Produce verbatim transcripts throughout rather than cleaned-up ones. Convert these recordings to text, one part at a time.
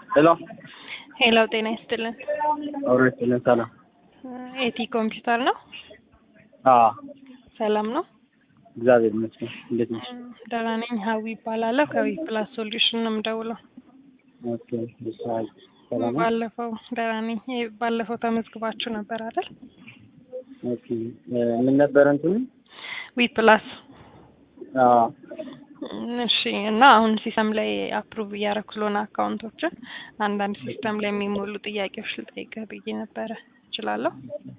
ሄሎ ሄሎ ጤና ይስጥልን። አውሬት ሰላም። ኤቲ ኮምፒውተር ነው? አዎ ሰላም ነው? እግዚአብሔር ይመስገን። እንዴት ነሽ? ደህና ነኝ። ሀዊ እባላለሁ ከዊ ፕላስ ሶሉሽን ነው የምደውለው። ኦኬ ሰላም ሰላም። ባለፈው ደህና ነኝ። ባለፈው ተመዝግባችሁ ነበር አይደል? ኦኬ ምን ነበር እንትን? ዊ ፕላስ አዎ እሺ። እና አሁን ሲስተም ላይ አፕሩቭ እያደረኩልዎን አካውንቶችን አንዳንድ ሲስተም ላይ የሚሞሉ ጥያቄዎች ልጠይቅህ ብዬ ነበረ። እችላለሁ?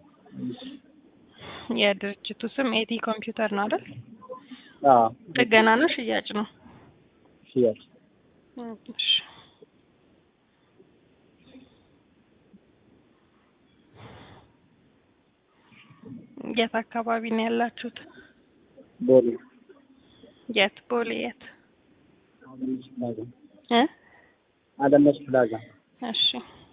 የድርጅቱ ስም ኤቲ ኮምፒውተር ነው አይደል? አዎ ጥገና ነው ሽያጭ ነው? ሽያጭ። እሺ የት አካባቢ ነው ያላችሁት? ቦሌ። የት? ቦሌ የት? እ አለምነሽ ፕላዛ። እሺ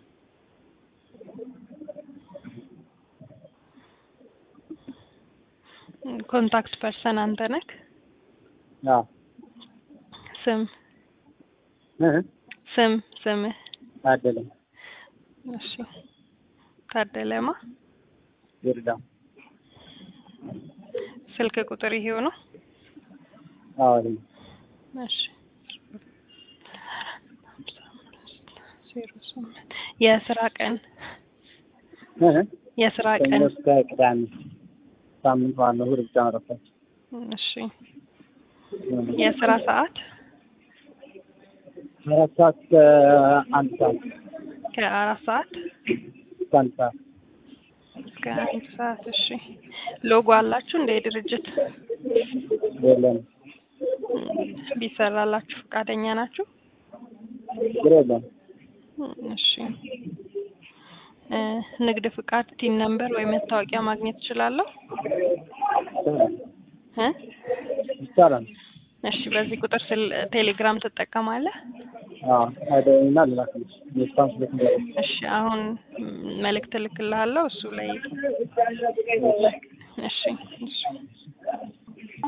ኮንታክት ፐርሰን አንተ ነህ? አዎ ስም እ ስም ስምህ? ታደለ። እሺ ታደለማ ይርዳ። ስልክ ቁጥር ይሄው ነው? አዎ እሺ የስራ ቀን እ የስራ ቀን እስከ ቅዳሜ ሳምንት ባለው እሑድ ብቻ ነው እረፍት። እሺ የስራ ሰዓት አራት ሰዓት ከአንድ ሰዓት ከአራት ሰዓት እስከ አንድ ሰዓት እስከ አንድ ሰዓት። እሺ ሎጎ አላችሁ እንደ ድርጅት? የለም። ቢሰራላችሁ ፈቃደኛ ናችሁ? የለም። እሺ እ ንግድ ፍቃድ፣ ቲን ነምበር ወይ መታወቂያ ማግኘት እችላለሁ? እ ይቻላል። እሺ በዚህ ቁጥር ስል ቴሌግራም ትጠቀማለህ? አዎ አይደውና ልላክልሽ። የስፓንስ ቤት ነው። እሺ አሁን መልእክት እልክልሃለሁ እሱ ላይ። እሺ እሺ